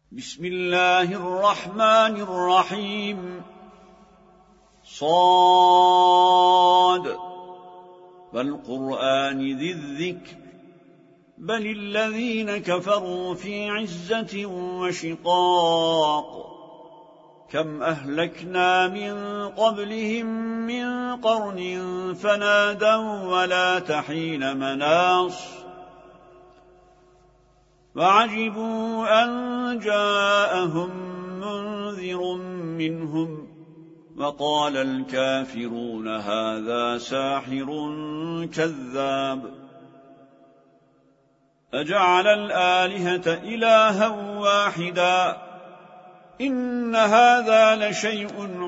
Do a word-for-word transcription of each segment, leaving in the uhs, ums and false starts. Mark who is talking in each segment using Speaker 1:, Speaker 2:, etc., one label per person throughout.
Speaker 1: بسم الله الرحمن الرحيم. صاد والقرآن ذي الذكر بل الذين كفروا في عزة وشقاق كم أهلكنا من قبلهم من قرن فنادوا ولا تحين مناص وعجبوا أن جاءهم منذر منهم وقال الكافرون هذا ساحر كذاب أجعل الآلهة إلها واحدا إن هذا لشيء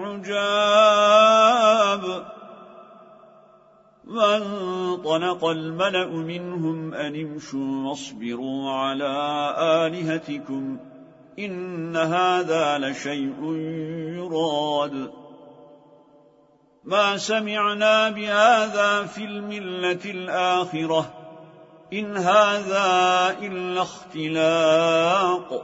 Speaker 1: عجاب. وانطلق الملأ منهم أن امشوا واصبروا على آلهتكم إن هذا لشيء يراد ما سمعنا بهذا في الملة الآخرة إن هذا إلا اختلاق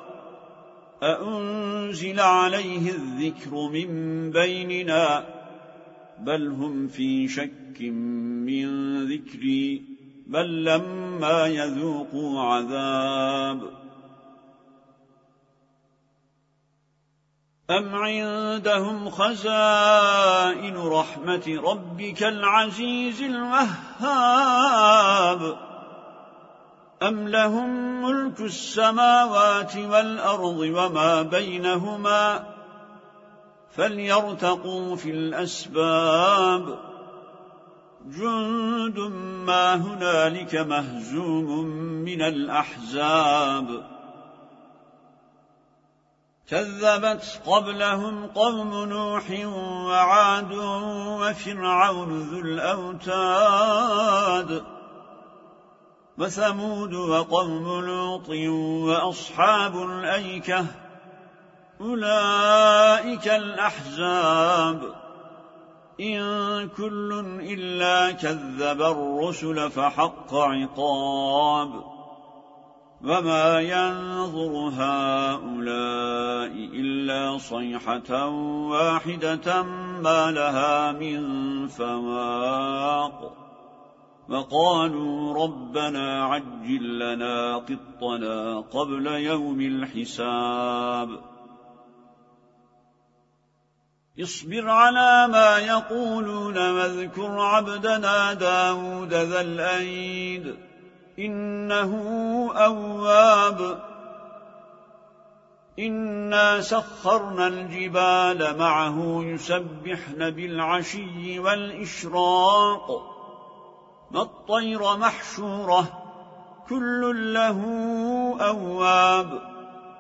Speaker 1: أأنزل عليه الذكر من بيننا بل هم في شك من ذكري بل لما يذوقوا عذاب أم عندهم خزائن رحمة ربك العزيز الوهاب أم لهم ملك السماوات والأرض وما بينهما فليرتقوا في الأسباب جند ما هنالك مهزوم من الأحزاب كذبت قبلهم قوم نوح وعاد وفرعون ذو الأوتاد وثمود وقوم لوط وأصحاب الأيكة أولئك الأحزاب إن كل إلا كذب الرسل فحق عقاب وما ينظر هؤلاء إلا صيحة واحدة ما لها من فواق وقالوا ربنا عجل لنا قطنا قبل يوم الحساب اصبر على ما يقولون واذكر عبدنا داود ذا الأيد إنه أواب إنا سخرنا الجبال معه يسبحن بالعشي والإشراق والطير محشورة كل له أواب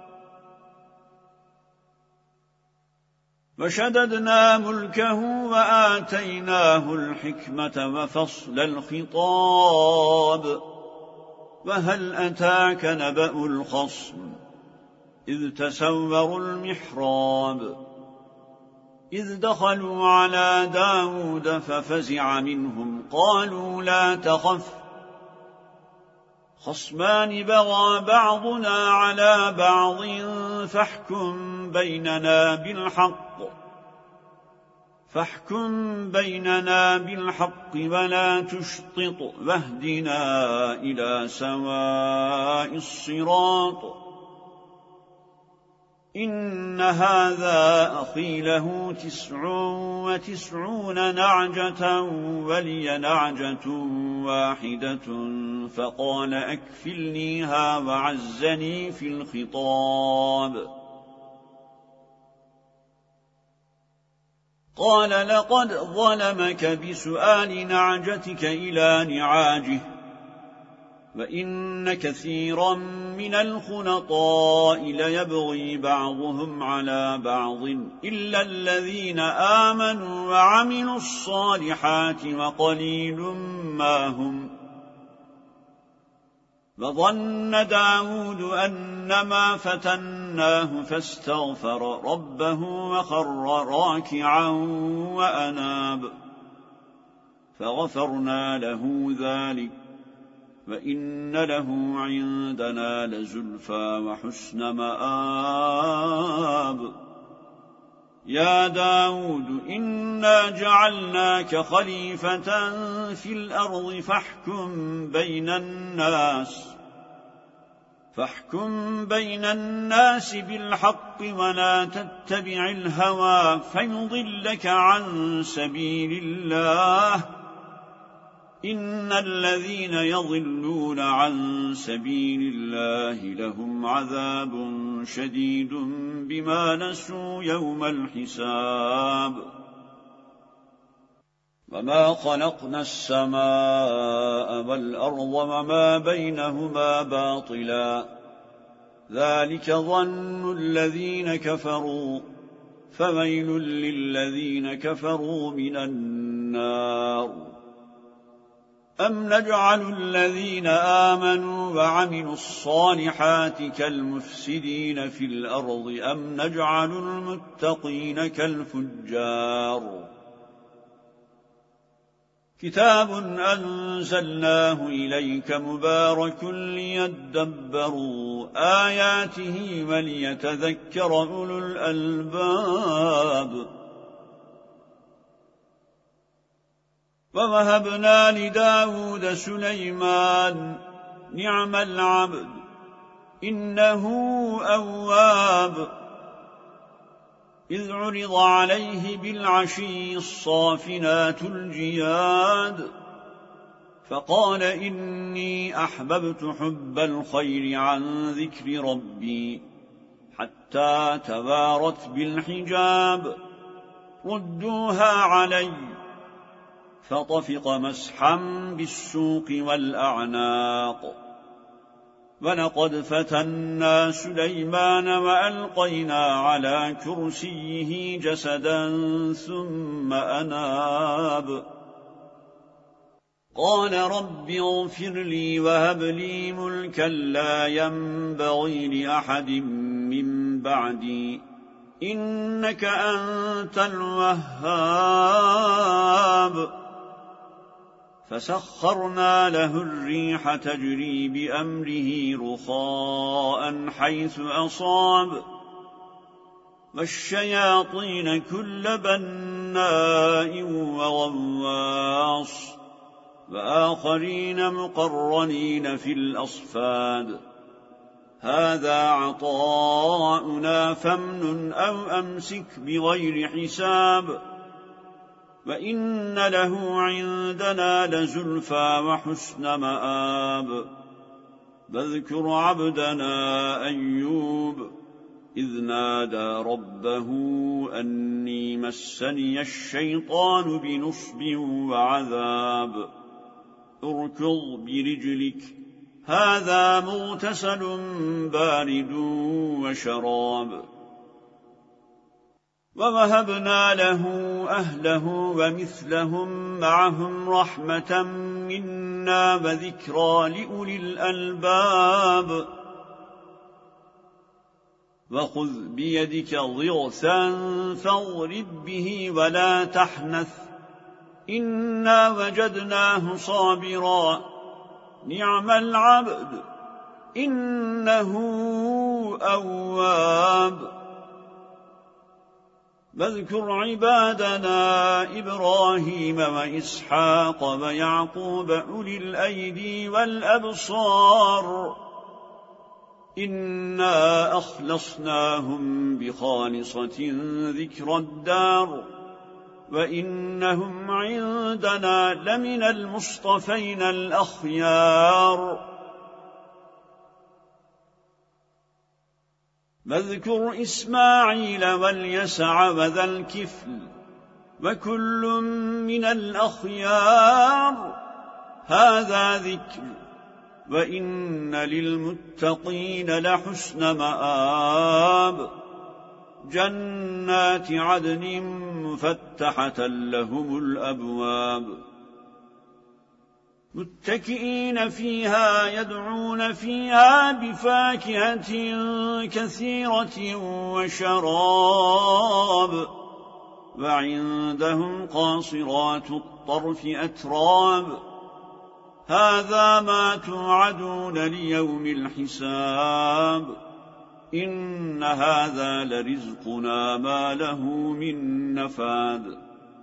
Speaker 1: وشددنا ملكه وآتيناه الحكمة وفصل الخطاب وهل أتاك نبأ الخصم إذ تسوروا المحراب إذ دخلوا على داود ففزع منهم قالوا لا تخف خصمان بغى بعضنا على بعض فاحكم بيننا بالحق فاحكم بيننا بالحق ولا تشطط واهدنا إلى سواء الصراط إن هذا أخي له تسع وتسعون نعجة ولي نعجة واحدة فقال أكفلنيها وعزني في الخطاب قال لقد ظلمك بسؤال نعجتك إلى نعاجه وإن كثيرا من الخنطاء ليبغي بعضهم على بعض إلا الذين آمنوا وعملوا الصالحات وقليل ما هم وظن داود أنما فتناه فاستغفر ربه وخر راكعا وأناب فغفرنا له ذلك وإن له عندنا لزلفى وحسن مآب يا داود إنا جعلناك خليفة في الأرض فاحكم بين الناس فاحكم بين الناس بالحق ولا تتبع الهوى فيضلك عن سبيل الله إن الذين يضلون عن سبيل الله لهم عذاب شديد بما نسوا يوم الحساب وما خلقنا السماء والأرض وما بينهما باطلا ذلك ظن الذين كفروا فويل للذين كفروا من النار أم نجعل الذين آمنوا وعملوا الصالحات كالمفسدين في الأرض أم نجعل المتقين كالفجار كتاب أنزلناه إليك مبارك ليدبروا آياته وليتذكر أولو الألباب ووهبنا لداود سليمان نعم العبد إنه أواب إذ عرض عليه بالعشي الصافنات الجياد فقال إني أحببت حب الخير عن ذكر ربي حتى توارت بالحجاب ردوها علي فطفق مسحا بالسوق والأعناق ولقد فتنا سليمان وألقينا على كرسيه جسدا ثم أناب قال رب اغفر لي وهب لي ملكا لا ينبغي لأحد من بعدي إنك أنت الوهاب فسخرنا له الريح تجري بأمره رخاء حيث أصاب والشياطين كل بناء وغواص وآخرين مقرنين في الأصفاد هذا عطاؤنا فامنن أو أمسك بغير حساب وإن له عندنا لزلفى وحسن مآب واذكر عبدنا أيوب إذ نادى ربه أني مسني الشيطان بنصب وعذاب اركض برجلك هذا مغتسل بارد وشراب ووهبنا له أهله ومثلهم معهم رحمة منا وذكرى لأولي الألباب وخذ بيدك ضغثا فاضرب به ولا تحنث إنا وجدناه صابرا نعم العبد إنه أواب واذكر عبادنا إبراهيم وإسحاق ويعقوب أولي الأيدي والأبصار إنا أخلصناهم بخالصة ذكر الدار وإنهم عندنا لمن المصطفين الأخيار واذكر إسماعيل واليسع وذا الكفل وكل من الأخيار هذا ذكر وإن للمتقين لحسن مآب جنات عدن مفتحة لهم الأبواب متكئين فيها يدعون فيها بفاكهة كثيرة وشراب وعندهم قاصرات الطرف أتراب هذا ما توعدون ليوم الحساب إن هذا لرزقنا ما له من نفاد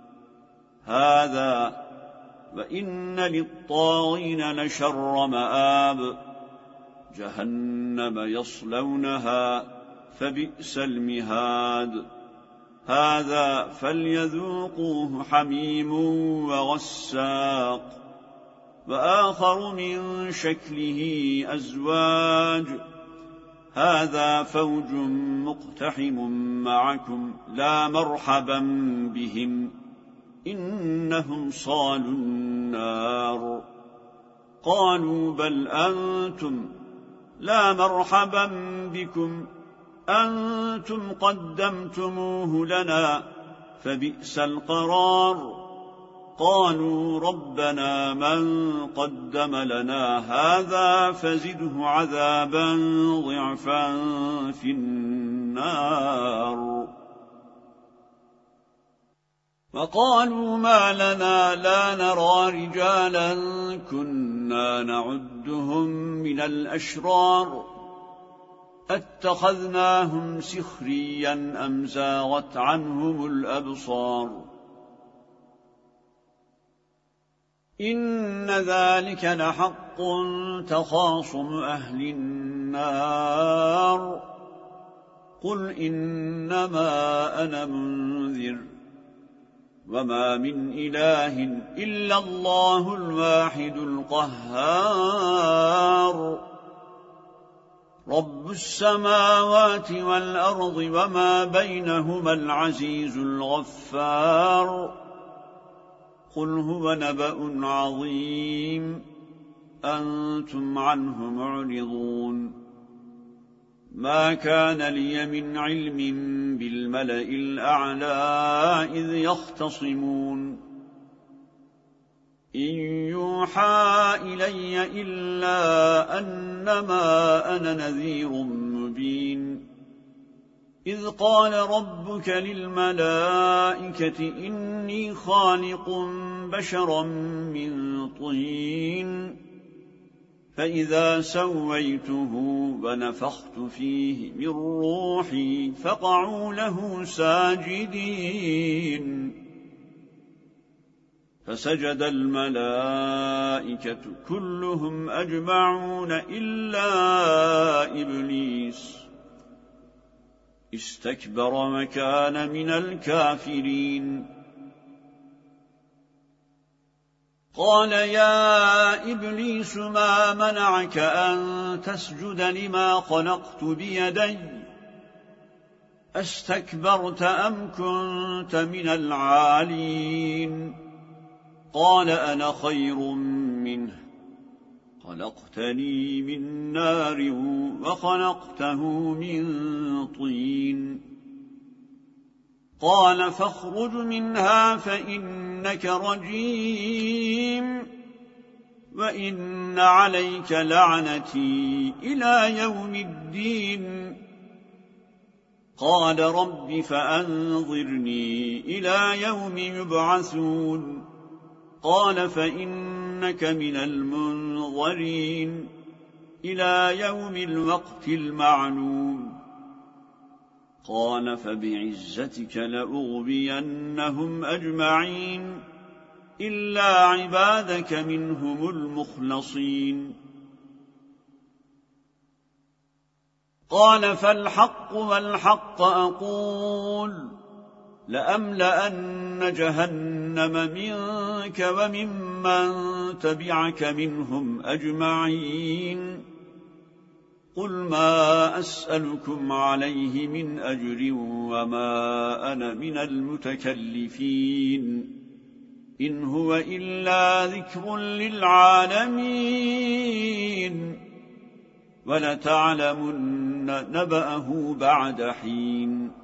Speaker 1: هذا وإن للطاغين لشر مآب جهنم يصلونها فبئس المهاد هذا فليذوقوه حميم وغساق وآخر من شكله أزواج هذا فوج مقتحم معكم لا مرحبا بهم إنهم صالوا النار قالوا بل أنتم لا مرحبا بكم أنتم قدمتموه لنا فبئس القرار قالوا ربنا من قدم لنا هذا فزده عذابا ضعفا في النار وقالوا ما لنا لا نرى رجالا كنا نعدهم من الأشرار اتخذناهم سخريا أم زاغت عنهم الأبصار إن ذلك لحق تخاصم أهل النار قل إنما أنا منذر وما من إله إلا الله الواحد القهار رب السماوات والأرض وما بينهما العزيز الغفار قل هو نبأ عظيم أنتم عنه معرضون ما كان لي من علم بالملأ الأعلى إذ يختصمون إن يوحى إلي إلا أنما أنا نذير مبين إذ قال ربك للملائكة إني خالق بشرا من طين فإذا سويته ونفخت فيه من روحي فقعوا له ساجدين فسجد الملائكة كلهم أجمعون إلا إبليس استكبر مكان من الكافرين قال يا إبليس ما منعك أن تسجد لما خلقت بيدي استكبرت أم كنت من العالين قال أنا خير منه خلقتني من نار وخلقته من طين قال فاخرج منها فإنك رجيم وإن عليك لعنتي إلى يوم الدين قال رب فأنظرني إلى يوم يبعثون قال فإنك من المنظرين إلى يوم الوقت المعلوم قال فبعزتك لأغوينهم أجمعين إلا عبادك منهم المخلصين قال فالحق والحق أقول لأملأن جهنم منك وممن تبعك منهم أجمعين قل ما أسألكم عليه من أجر وما أنا من المتكلفين إن هو إلا ذكر للعالمين ولتعلمن نبأه بعد حين